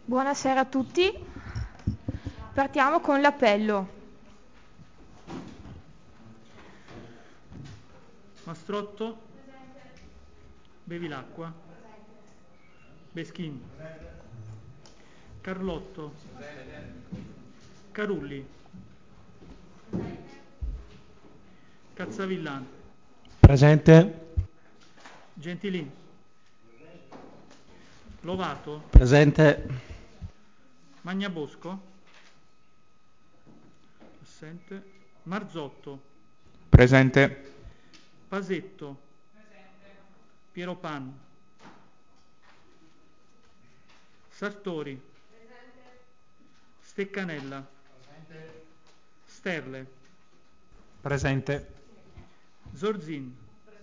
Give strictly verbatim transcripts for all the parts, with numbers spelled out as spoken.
Buonasera a tutti. Partiamo con l'appello. Mastrotto. Bevilacqua. Beschin. Carlotto. Carulli. Cazzavillan. Presente. Gentilin. Lovato. Presente. Magnabosco. Assente. Marzotto. Presente. Pasetto. Pieropan. Sartori. Steccanella. Sterle. Presente. Zorzin.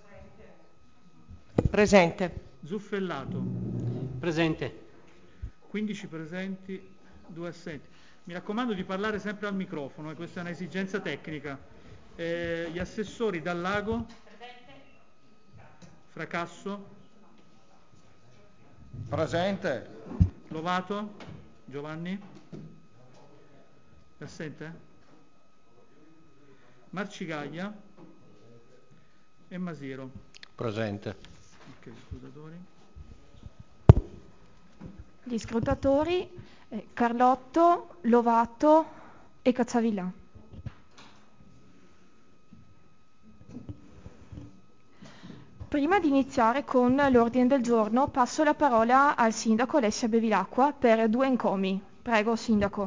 Presente. Zuffellato. Presente. quindici presenti, due assenti. Mi raccomando di parlare sempre al microfono, eh, questa è un'esigenza tecnica. Eh, gli assessori Dallago. Fracasso. Presente. Lovato. Giovanni. È assente? Marcigaglia. E Masiero. Presente. Ok, scrutatori. Gli scrutatori eh, Carlotto, Lovato e Cazzavillan. Prima di iniziare con l'ordine del giorno passo la parola al sindaco Alessia Bevilacqua per due encomi. Prego, sindaco.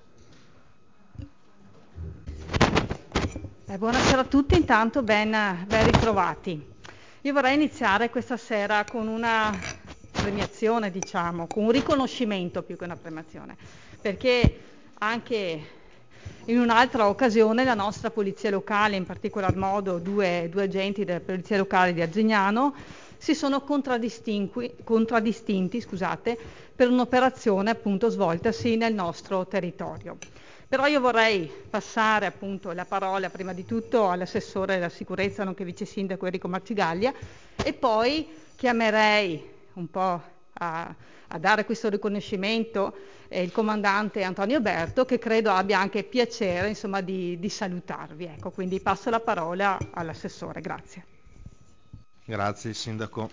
Eh, buonasera a tutti, intanto ben, ben ritrovati. Io vorrei iniziare questa sera con una premiazione, diciamo, con un riconoscimento più che una premiazione, perché anche in un'altra occasione la nostra polizia locale, in particolar modo due, due agenti della polizia locale di Arzignano, si sono contraddistinti scusate, per un'operazione appunto svoltasi nel nostro territorio. Però io vorrei passare appunto la parola prima di tutto all'assessore della sicurezza, nonché vice sindaco Enrico Marcigaglia, e poi chiamerei un po' a, a dare questo riconoscimento eh, il comandante Antonio Berto, che credo abbia anche piacere insomma di, di salutarvi. Ecco, quindi passo la parola all'assessore, grazie. Grazie sindaco.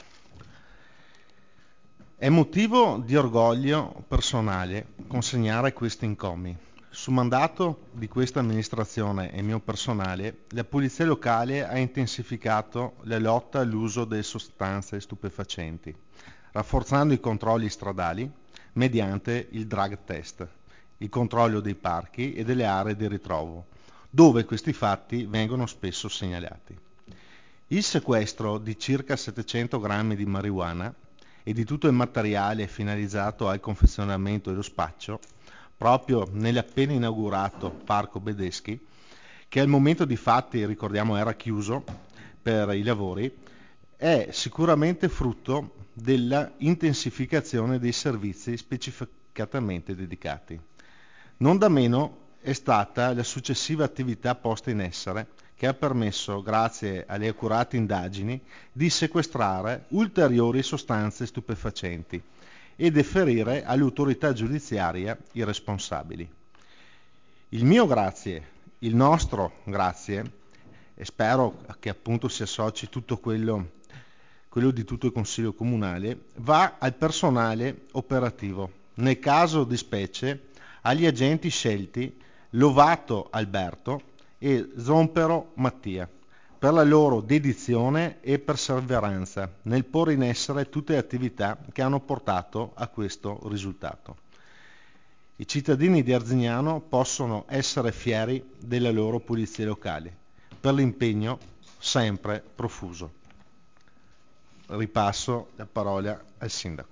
È motivo di orgoglio personale consegnare questi encomi. Su mandato di questa amministrazione e mio personale, la Polizia Locale ha intensificato la lotta all'uso delle sostanze stupefacenti, rafforzando i controlli stradali mediante il drug test, il controllo dei parchi e delle aree di ritrovo, dove questi fatti vengono spesso segnalati. Il sequestro di circa settecento grammi di marijuana e di tutto il materiale finalizzato al confezionamento e lo spaccio, proprio nell'appena inaugurato Parco Bedeschi, che al momento di fatti, ricordiamo, era chiuso per i lavori, è sicuramente frutto della intensificazione dei servizi specificatamente dedicati. Non da meno è stata la successiva attività posta in essere che ha permesso, grazie alle accurate indagini, di sequestrare ulteriori sostanze stupefacenti e deferire all'autorità giudiziaria i responsabili. Il mio grazie, il nostro grazie, e spero che appunto si associ tutto quello, quello di tutto il Consiglio Comunale, va al personale operativo, nel caso di specie agli agenti scelti Lovato Alberto e Zompero Mattia, per la loro dedizione e perseveranza nel porre in essere tutte le attività che hanno portato a questo risultato. I cittadini di Arzignano possono essere fieri delle loro polizie locali per l'impegno sempre profuso. Ripasso la parola al sindaco.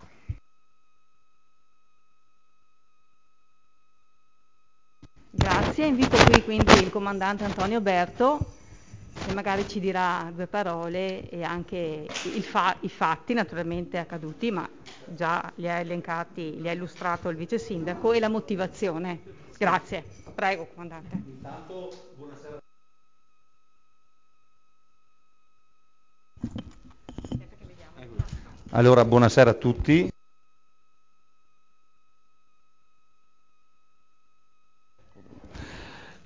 Grazie, invito qui quindi il comandante Antonio Berto, che magari ci dirà due parole e anche il fa- i fatti naturalmente accaduti, ma già li ha elencati, li ha illustrato il vice sindaco, e la motivazione. Grazie. Prego, comandante. Intanto, buonasera. Allora, buonasera a tutti.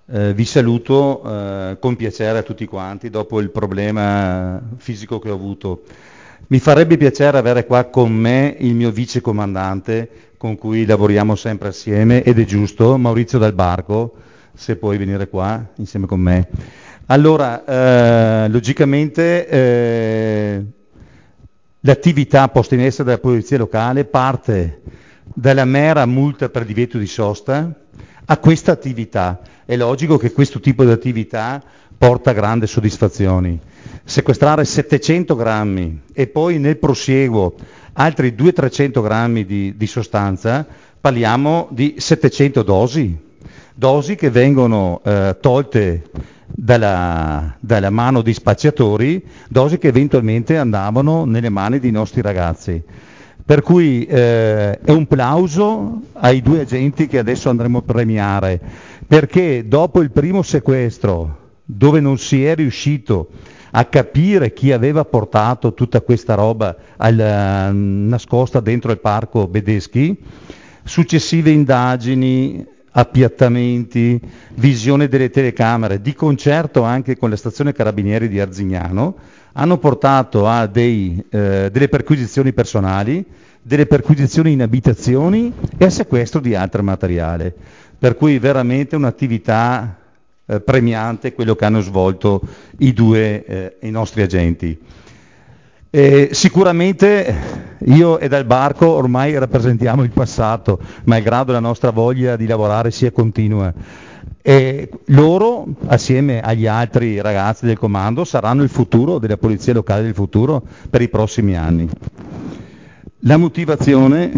eh, vi saluto eh, con piacere a tutti quanti dopo il problema fisico che ho avuto. Mi farebbe piacere avere qua con me il mio vice comandante con cui lavoriamo sempre assieme, ed è giusto, Maurizio Dal Barco, se puoi venire qua insieme con me. Allora, eh, logicamente eh, l'attività posta in essere dalla polizia locale parte dalla mera multa per divieto di sosta a questa attività. È logico che questo tipo di attività porta grandi soddisfazioni. Sequestrare settecento grammi e poi nel prosieguo altri duecento trecento grammi di, di sostanza, parliamo di settecento dosi, dosi che vengono eh, tolte dalla, dalla mano di spacciatori, dosi che eventualmente andavano nelle mani dei nostri ragazzi. Per cui eh, è un plauso ai due agenti che adesso andremo a premiare, perché dopo il primo sequestro, dove non si è riuscito a capire chi aveva portato tutta questa roba al, uh, nascosta dentro il parco Bedeschi, successive indagini, appiattamenti, visione delle telecamere, di concerto anche con la stazione Carabinieri di Arzignano, hanno portato a dei, eh, delle perquisizioni personali, delle perquisizioni in abitazioni e al sequestro di altro materiale. Per cui veramente un'attività eh, premiante quello che hanno svolto i due eh, i nostri agenti. E sicuramente io e Dal Barco ormai rappresentiamo il passato, malgrado la nostra voglia di lavorare sia continua. E loro, assieme agli altri ragazzi del comando, saranno il futuro della polizia locale del futuro per i prossimi anni. La motivazione,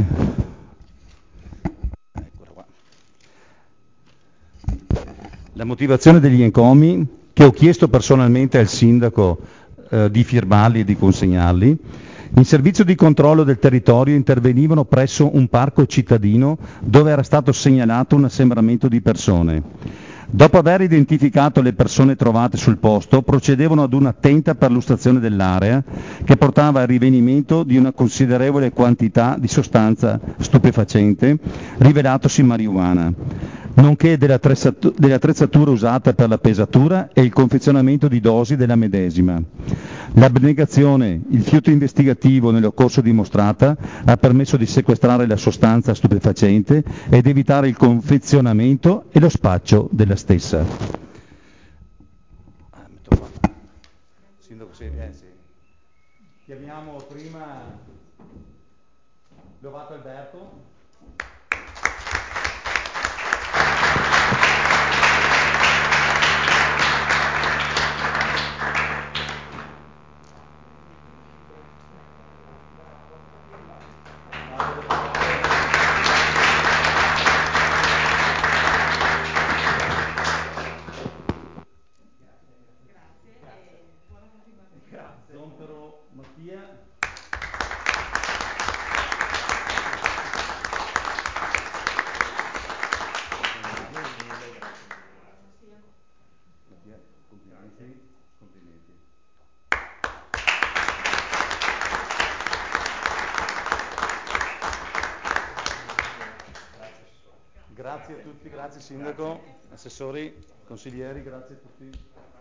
la motivazione degli encomi, che ho chiesto personalmente al sindaco eh, di firmarli e di consegnarli. In servizio di controllo del territorio intervenivano presso un parco cittadino dove era stato segnalato un assembramento di persone. Dopo aver identificato le persone trovate sul posto, procedevano ad un'attenta perlustrazione dell'area che portava al rinvenimento di una considerevole quantità di sostanza stupefacente, rivelatosi marijuana, nonché dell'attrezzatura usata per la pesatura e il confezionamento di dosi della medesima. L'abnegazione, il fiuto investigativo nel corso dimostrata ha permesso di sequestrare la sostanza stupefacente ed evitare il confezionamento e lo spaccio della stessa. Sindaco, sì, eh, sì. Chiamiamo prima Lovato Alberto. Grazie a tutti, grazie Sindaco, assessori, consiglieri, grazie a tutti.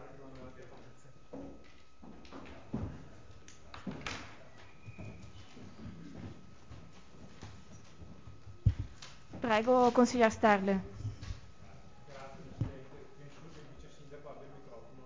Prego, consigliere Sterle. Grazie Presidente, penso che il Vice Sindaco abbia il microfono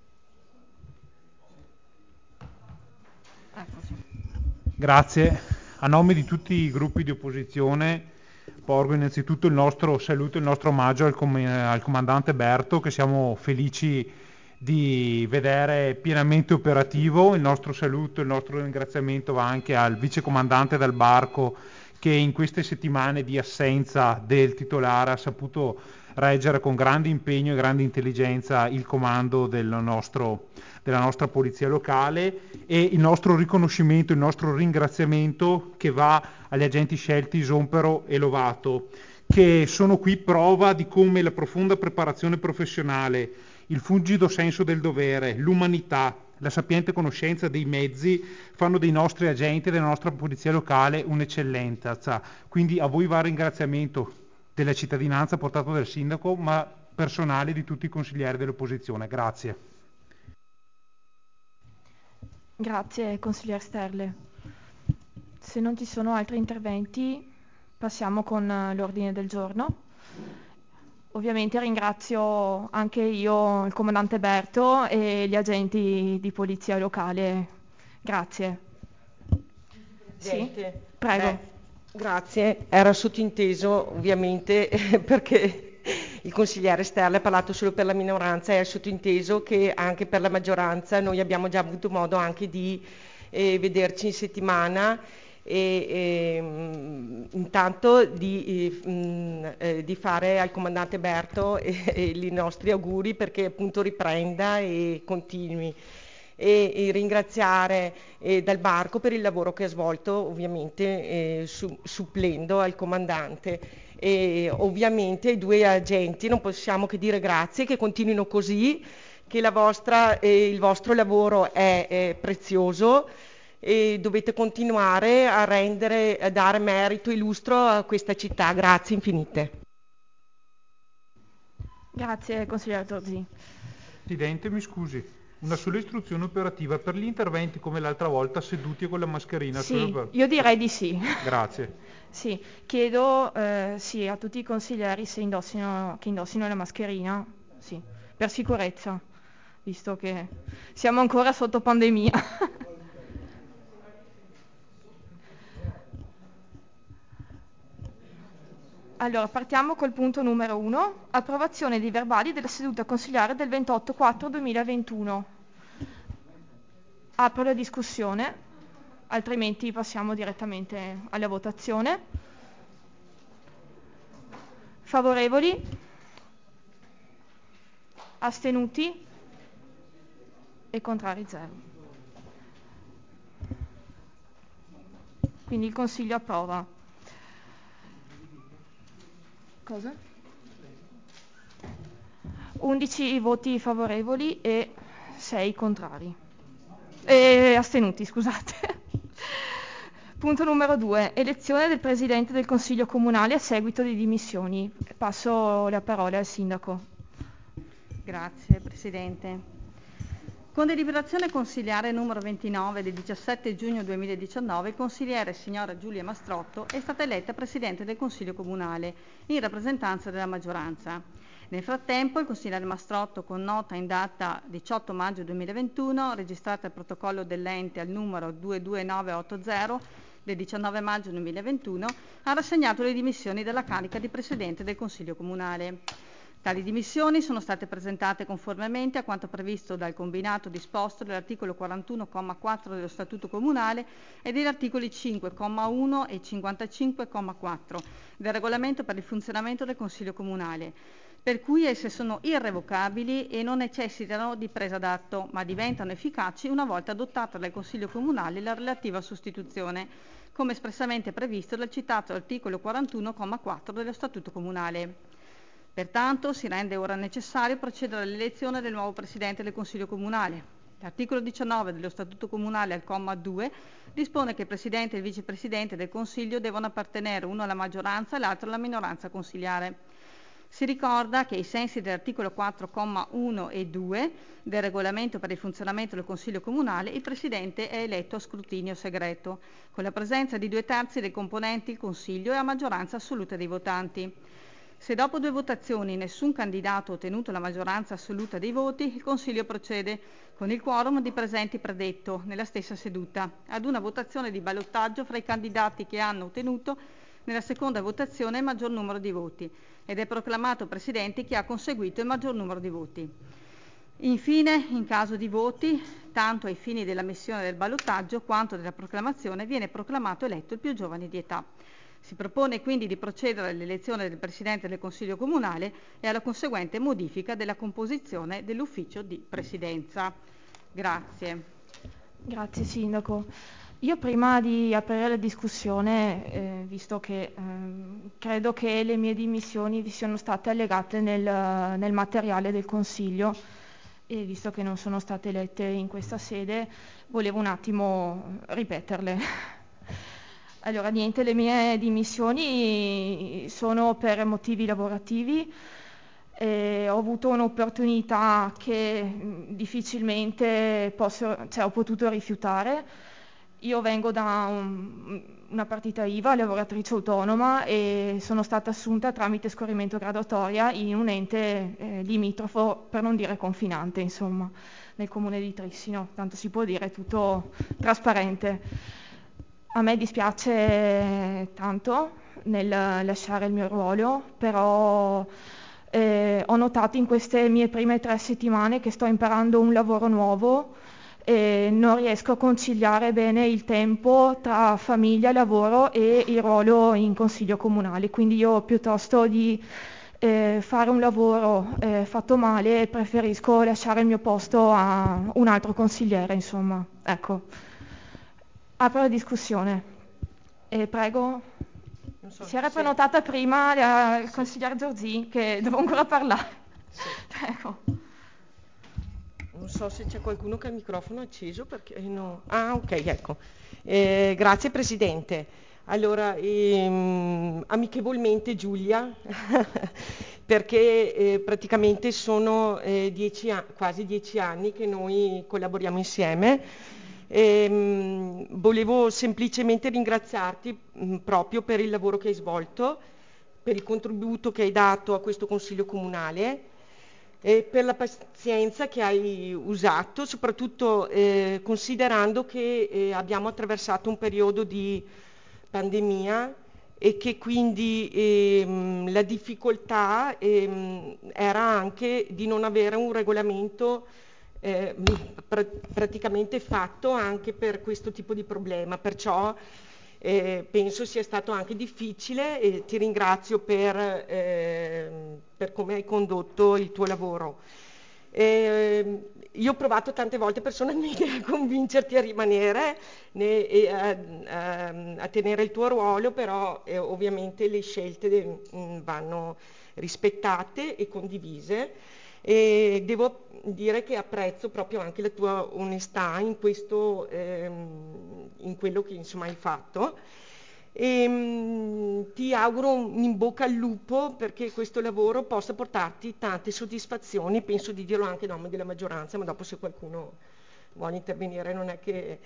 acceso. Grazie. A nome di tutti i gruppi di opposizione porgo innanzitutto il nostro saluto, il nostro omaggio al, com- al comandante Berto, che siamo felici di vedere pienamente operativo. Il nostro saluto, il nostro ringraziamento va anche al vice comandante Dal Barco, che in queste settimane di assenza del titolare ha saputo reggere con grande impegno e grande intelligenza il comando del nostro, della nostra polizia locale, e il nostro riconoscimento, il nostro ringraziamento che va agli agenti scelti Sompero e Lovato, che sono qui prova di come la profonda preparazione professionale, il fulgido senso del dovere, l'umanità, la sapiente conoscenza dei mezzi fanno dei nostri agenti e della nostra polizia locale un'eccellenza. Quindi a voi va il ringraziamento della cittadinanza portato dal sindaco, ma personali di tutti i consiglieri dell'opposizione. Grazie. Grazie consigliere Sterle. Se non ci sono altri interventi passiamo con eh, l'ordine del giorno. Ovviamente ringrazio anche io il comandante Berto e gli agenti di polizia locale. Grazie. Sì, Presidente, prego. beh, grazie, era sottinteso ovviamente perché il consigliere Sterle ha parlato solo per la minoranza, è sottinteso che anche per la maggioranza noi abbiamo già avuto modo anche di eh, vederci in settimana e, e mh, intanto di, eh, mh, eh, di fare al comandante Berto e, e i nostri auguri perché appunto riprenda e continui. E, e ringraziare eh, Dal Barco per il lavoro che ha svolto ovviamente eh, su, supplendo al comandante e ovviamente ai due agenti non possiamo che dire grazie, che continuino così, che la vostra, eh, il vostro lavoro è, è prezioso e dovete continuare a rendere, a dare merito e lustro a questa città. Grazie infinite. Grazie consigliere Zorzi. Presidente, mi scusi. Una sola istruzione operativa per gli interventi come l'altra volta seduti e con la mascherina. Sì, solo per... io direi di sì. Grazie. Sì, chiedo eh, sì, a tutti i consiglieri se indossino, che indossino la mascherina, sì, per sicurezza, visto che siamo ancora sotto pandemia. Allora, partiamo col punto numero uno, approvazione dei verbali della seduta consigliare del ventotto quattro duemilaventuno. Apro la discussione, altrimenti passiamo direttamente alla votazione. Favorevoli? Astenuti? E contrari zero. Quindi il Consiglio approva. Cosa? undici voti favorevoli e sei contrari. E astenuti, scusate. Punto numero due. Elezione del Presidente del Consiglio Comunale a seguito di dimissioni. Passo la parola al Sindaco. Grazie Presidente. Con deliberazione consigliare numero ventinove del diciassette giugno duemiladiciannove, il consigliere signora Giulia Mastrotto è stata eletta Presidente del Consiglio Comunale in rappresentanza della maggioranza. Nel frattempo il consigliere Mastrotto, con nota in data diciotto maggio duemilaventuno, registrata al protocollo dell'ente al numero due due nove otto zero del diciannove maggio duemilaventuno, ha rassegnato le dimissioni dalla carica di Presidente del Consiglio Comunale. Tali dimissioni sono state presentate conformemente a quanto previsto dal combinato disposto dell'articolo quarantuno comma quattro dello Statuto Comunale e degli articoli cinque comma uno e cinquantacinque comma quattro del Regolamento per il funzionamento del Consiglio Comunale, per cui esse sono irrevocabili e non necessitano di presa d'atto, ma diventano efficaci una volta adottata dal Consiglio Comunale la relativa sostituzione, come espressamente previsto dal citato articolo quarantuno comma quattro dello Statuto Comunale. Pertanto si rende ora necessario procedere all'elezione del nuovo Presidente del Consiglio Comunale. L'articolo diciannove dello Statuto Comunale al comma due dispone che il Presidente e il Vicepresidente del Consiglio devono appartenere uno alla maggioranza e l'altro alla minoranza consiliare. Si ricorda che ai sensi dell'articolo quattro comma uno e due del Regolamento per il funzionamento del Consiglio Comunale, il Presidente è eletto a scrutinio segreto, con la presenza di due terzi dei componenti il Consiglio e a maggioranza assoluta dei votanti. Se dopo due votazioni nessun candidato ha ottenuto la maggioranza assoluta dei voti, il Consiglio procede, con il quorum di presenti predetto, nella stessa seduta, ad una votazione di ballottaggio fra i candidati che hanno ottenuto nella seconda votazione il maggior numero di voti ed è proclamato Presidente chi ha conseguito il maggior numero di voti. Infine, in caso di voti, tanto ai fini dell'ammissione del ballottaggio quanto della proclamazione, viene proclamato eletto il più giovane di età. Si propone quindi di procedere all'elezione del Presidente del Consiglio Comunale e alla conseguente modifica della composizione dell'ufficio di Presidenza. Grazie. Grazie Sindaco. Io prima di aprire la discussione, eh, visto che ehm, credo che le mie dimissioni vi siano state allegate nel, nel materiale del Consiglio e visto che non sono state elette in questa sede, volevo un attimo ripeterle. Allora, niente, le mie dimissioni sono per motivi lavorativi E ho avuto un'opportunità che mh, difficilmente posso, cioè, ho potuto rifiutare. Io vengo da un, una partita I V A, lavoratrice autonoma, e sono stata assunta tramite scorrimento graduatoria in un ente eh, limitrofo, per non dire confinante, insomma, nel comune di Trissino, tanto si può dire, tutto trasparente. A me dispiace tanto nel lasciare il mio ruolo, però eh, ho notato in queste mie prime tre settimane che sto imparando un lavoro nuovo e non riesco a conciliare bene il tempo tra famiglia, lavoro e il ruolo in consiglio comunale, quindi io piuttosto di eh, fare un lavoro eh, fatto male preferisco lasciare il mio posto a un altro consigliere, insomma. Ecco. Apro la discussione e prego. Non so, Si era se- prenotata prima la- il consigliere Giorgi che devo ancora parlare. Sì. Prego. Non so se c'è qualcuno che ha il microfono acceso perché no. Ah, ok, ecco. Eh, grazie Presidente. Allora, ehm, amichevolmente Giulia, perché eh, praticamente sono eh, dieci a- quasi dieci anni che noi collaboriamo insieme. Ehm, volevo semplicemente ringraziarti mh, proprio per il lavoro che hai svolto, per il contributo che hai dato a questo Consiglio Comunale e per la pazienza che hai usato, soprattutto eh, considerando che eh, abbiamo attraversato un periodo di pandemia e che quindi ehm, la difficoltà ehm, era anche di non avere un regolamento eh, pra- praticamente fatto anche per questo tipo di problema, perciò eh, penso sia stato anche difficile e ti ringrazio per, ehm, per come hai condotto il tuo lavoro. Eh, io ho provato tante volte personalmente a convincerti a rimanere né, e a, a- a tenere il tuo ruolo, però eh, ovviamente le scelte de- mh, vanno rispettate e condivise. E devo dire che apprezzo proprio anche la tua onestà in questo, ehm, in quello che insomma hai fatto. E, mh, ti auguro un in bocca al lupo perché questo lavoro possa portarti tante soddisfazioni, penso di dirlo anche a nome della maggioranza, ma dopo se qualcuno vuole intervenire non è che...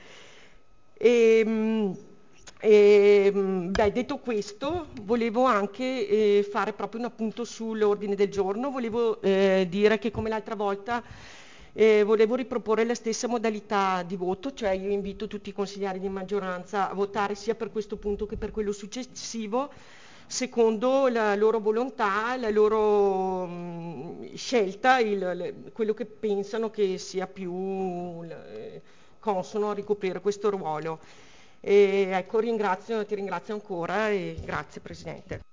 E, mh, e, mh, beh, detto questo, volevo anche eh, fare proprio un appunto sull'ordine del giorno, volevo eh, dire che come l'altra volta eh, volevo riproporre la stessa modalità di voto, cioè io invito tutti i consiglieri di maggioranza a votare sia per questo punto che per quello successivo, secondo la loro volontà, la loro mh, scelta, il, le- quello che pensano che sia più eh, consono a ricoprire questo ruolo. E ecco, ringrazio, ti ringrazio ancora e grazie Presidente.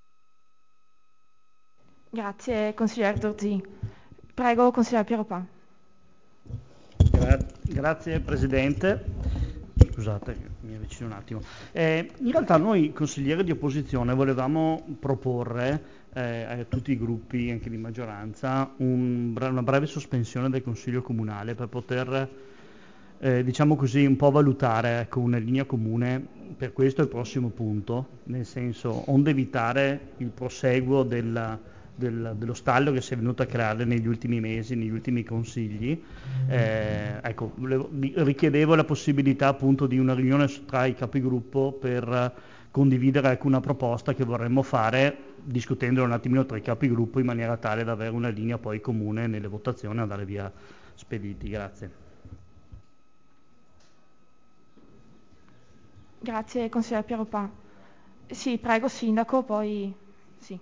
Grazie consigliere Giorgi. Prego consigliere Pieropan. Gra- grazie Presidente. Scusate, mi avvicino un attimo. Eh, in realtà noi consiglieri di opposizione volevamo proporre eh, a tutti i gruppi, anche di maggioranza, un bre- una breve sospensione del Consiglio Comunale per poter, eh, diciamo così, un po' valutare ecco, una linea comune per questo e il prossimo punto, nel senso, onde evitare il proseguo della, del- dello stallo che si è venuto a creare negli ultimi mesi, negli ultimi consigli. Eh, ecco, volevo- vi- richiedevo la possibilità appunto di una riunione s- tra i capigruppo per condividere ecco, una proposta che vorremmo fare, discutendo un attimino tra i capigruppo in maniera tale da avere una linea poi comune nelle votazioni e andare via spediti. Grazie. Grazie consigliere Pieropan. Sì, prego sindaco, poi sì.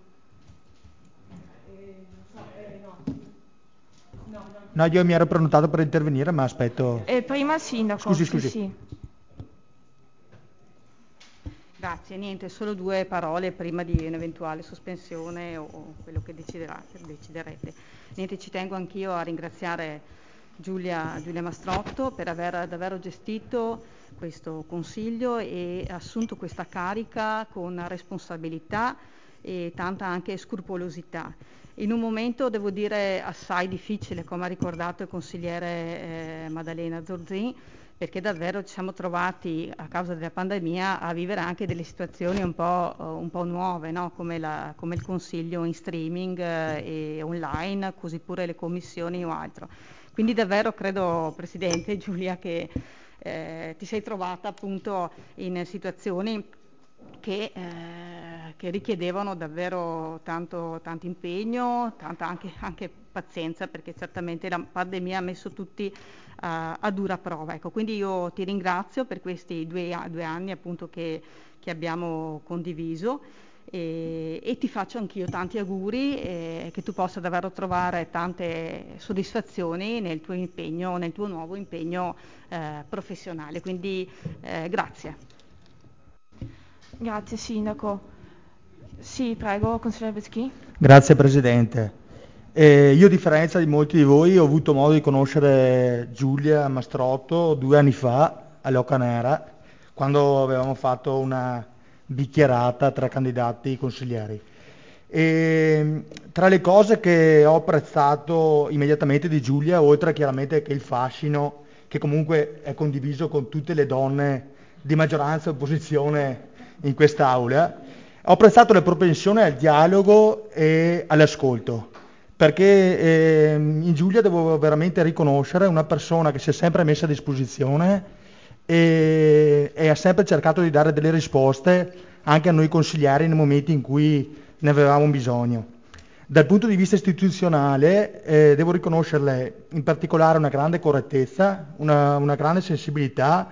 No, io mi ero prenotato per intervenire, ma aspetto. E prima il sindaco. Scusi, sì, scusi. sì. Grazie, niente, solo due parole prima di un'eventuale sospensione o, o quello che deciderà, che deciderete. Niente, ci tengo anch'io a ringraziare Giulia, Giulia Mastrotto per aver davvero gestito questo consiglio e assunto questa carica con responsabilità e tanta anche scrupolosità. In un momento, devo dire, assai difficile, come ha ricordato il consigliere eh, Maddalena Zorzin, perché davvero ci siamo trovati a causa della pandemia a vivere anche delle situazioni un po', un po' nuove, no? come, la, come il consiglio in streaming eh, e online, così pure le commissioni o altro. Quindi davvero credo, Presidente Giulia, che eh, ti sei trovata appunto in situazioni che, eh, che richiedevano davvero tanto, tanto impegno, tanta anche, anche pazienza, perché certamente la pandemia ha messo tutti a, a dura prova. Ecco, quindi io ti ringrazio per questi due, due anni appunto che, che abbiamo condiviso e, e ti faccio anch'io tanti auguri e che tu possa davvero trovare tante soddisfazioni nel tuo impegno, nel tuo nuovo impegno eh, professionale. Quindi eh, grazie. Grazie Sindaco. Sì, prego, consigliere Beschì. Grazie Presidente. Eh, io a differenza di molti di voi ho avuto modo di conoscere Giulia Mastrotto due anni fa all'Oca Nera, quando avevamo fatto una bicchierata tra candidati consiglieri. E, tra le cose che ho apprezzato immediatamente di Giulia, oltre chiaramente che il fascino, che comunque è condiviso con tutte le donne di maggioranza e opposizione in quest'aula, ho apprezzato la propensione al dialogo e all'ascolto, perché eh, in Giulia devo veramente riconoscere una persona che si è sempre messa a disposizione e, e ha sempre cercato di dare delle risposte anche a noi consiglieri nei momenti in cui ne avevamo bisogno. Dal punto di vista istituzionale eh, devo riconoscerle in particolare una grande correttezza, una, una grande sensibilità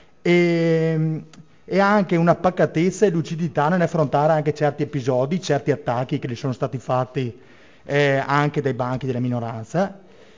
e, e anche una pacatezza e lucidità nell'affrontare anche certi episodi, certi attacchi che le sono stati fatti eh, anche dai banchi della minoranza.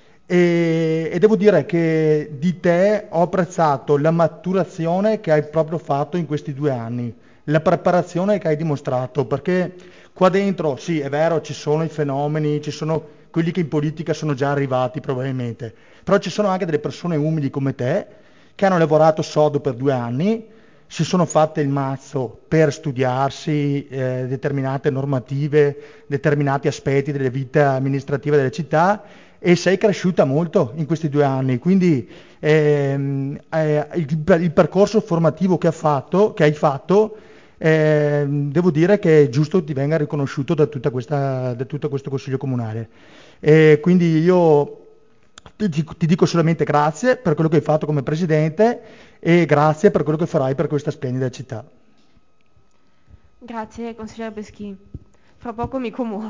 E, e devo dire che di te ho apprezzato la maturazione che hai proprio fatto in questi due anni, la preparazione che hai dimostrato, perché qua dentro, sì, è vero, ci sono i fenomeni, ci sono quelli che in politica sono già arrivati probabilmente, però ci sono anche delle persone umili come te che hanno lavorato sodo per due anni, si sono fatte il mazzo per studiarsi eh, determinate normative, determinati aspetti delle vite amministrative delle città e sei cresciuta molto in questi due anni, quindi ehm, eh, il, il percorso formativo che, ha fatto, che hai fatto Eh, devo dire che è giusto che ti venga riconosciuto da, tutta questa, da tutto questo Consiglio Comunale. E quindi io ti, ti dico solamente grazie per quello che hai fatto come Presidente e grazie per quello che farai per questa splendida città. Grazie, consigliere Beschì. Fra poco mi commuovo.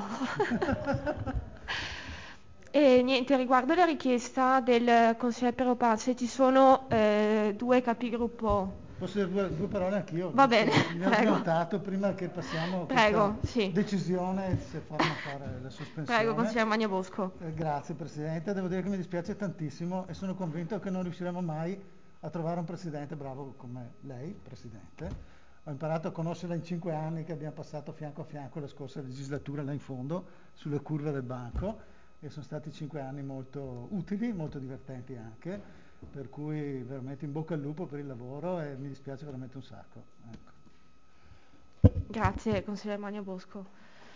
E niente, riguardo la richiesta del consigliere Peropace, ci sono eh, due capigruppo. Posso dire due, due parole anch'io? Va bene, mi ero prego. prenotato prima che passiamo a Prego, questa sì. decisione se farmo fare la sospensione. Prego, consigliere Magna Bosco. Eh, grazie Presidente, devo dire che mi dispiace tantissimo e sono convinto che non riusciremo mai a trovare un Presidente bravo come lei, Presidente. Ho imparato a conoscerla in cinque anni che abbiamo passato fianco a fianco la scorsa legislatura là in fondo, sulle curve del banco, e sono stati cinque anni molto utili, molto divertenti anche, per cui veramente in bocca al lupo per il lavoro e mi dispiace veramente un sacco. Ecco. Grazie, consigliere Magna Bosco.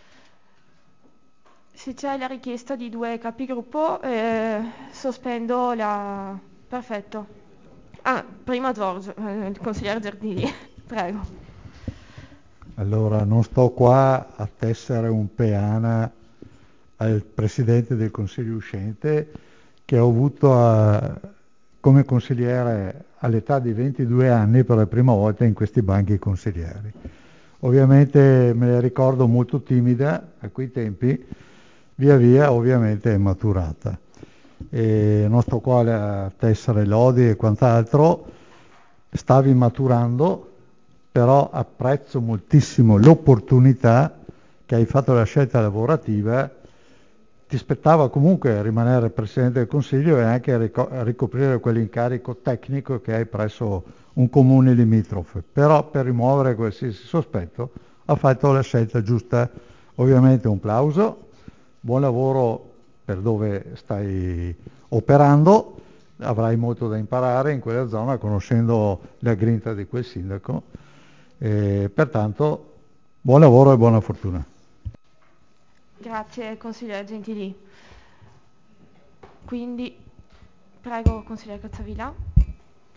Se c'è la richiesta di due capigruppo, eh, sospendo la... Perfetto. Ah, prima Giorgio, eh, il consigliere Giardini, prego. Allora, non sto qua a tessere un peana al Presidente del Consiglio uscente che ho avuto a, come consigliere all'età di ventidue anni per la prima volta in questi banchi consiglieri. Ovviamente me la ricordo molto timida a quei tempi, via via ovviamente è maturata. E non sto qua a tessere lodi e quant'altro, stavi maturando, però apprezzo moltissimo l'opportunità che hai fatto la scelta lavorativa. Ti spettava comunque rimanere Presidente del Consiglio e anche rico- ricoprire quell'incarico tecnico che hai presso un comune limitrofe, però per rimuovere qualsiasi sospetto ha fatto la scelta giusta. Ovviamente un plauso, buon lavoro per dove stai operando, avrai molto da imparare in quella zona conoscendo la grinta di quel sindaco, e pertanto buon lavoro e buona fortuna. Grazie, consigliere Gentili. Quindi, prego, consigliere Cazzavilla.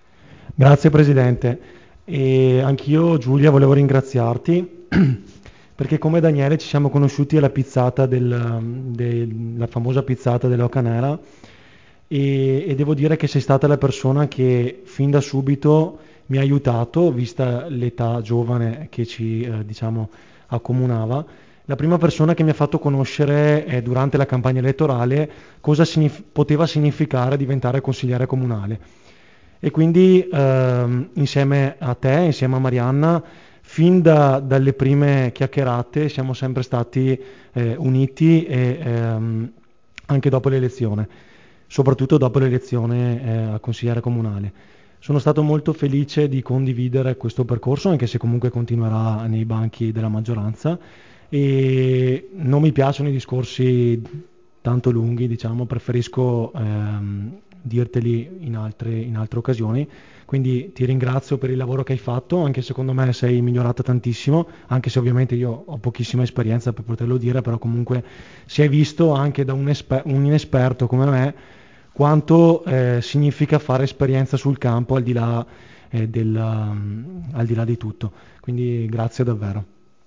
Grazie Presidente. E anch'io Giulia volevo ringraziarti perché come Daniele ci siamo conosciuti alla pizzata del, della famosa pizzata dell'Oca Nera e, e devo dire che sei stata la persona che fin da subito mi ha aiutato, vista l'età giovane che ci eh, diciamo accomunava. La prima persona che mi ha fatto conoscere eh, durante la campagna elettorale cosa signif- poteva significare diventare consigliere comunale. E quindi ehm, insieme a te, insieme a Marianna, fin da, dalle prime chiacchierate siamo sempre stati eh, uniti e ehm, anche dopo l'elezione, soprattutto dopo l'elezione eh, a consigliere comunale. Sono stato molto felice di condividere questo percorso, anche se comunque continuerà nei banchi della maggioranza, e non mi piacciono i discorsi tanto lunghi, diciamo, preferisco ehm, dirteli in altre, in altre occasioni. Quindi ti ringrazio per il lavoro che hai fatto, anche secondo me sei migliorata tantissimo, anche se ovviamente io ho pochissima esperienza per poterlo dire, però comunque si è visto anche da un, esper- un inesperto come me quanto eh, significa fare esperienza sul campo al di là, eh, del, um, al di là di tutto. Quindi grazie davvero.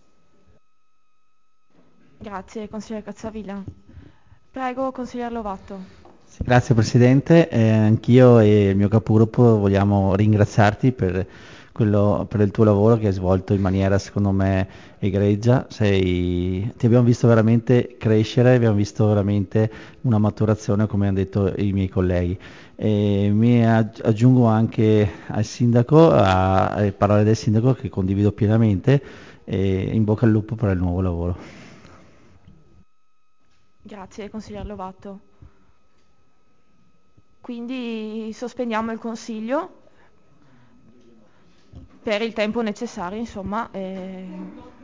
Grazie, consigliere Cazzavilla. Prego, consigliere Lovato. Grazie Presidente, eh, anch'io e il mio capogruppo vogliamo ringraziarti per, quello, per il tuo lavoro che hai svolto in maniera secondo me egregia. Sei, ti abbiamo visto veramente crescere, abbiamo visto veramente una maturazione come hanno detto i miei colleghi. E mi aggiungo anche al sindaco, a, alle parole del sindaco che condivido pienamente e in bocca al lupo per il nuovo lavoro. Grazie, consigliere Lovato. Quindi sospendiamo il consiglio per il tempo necessario, insomma. E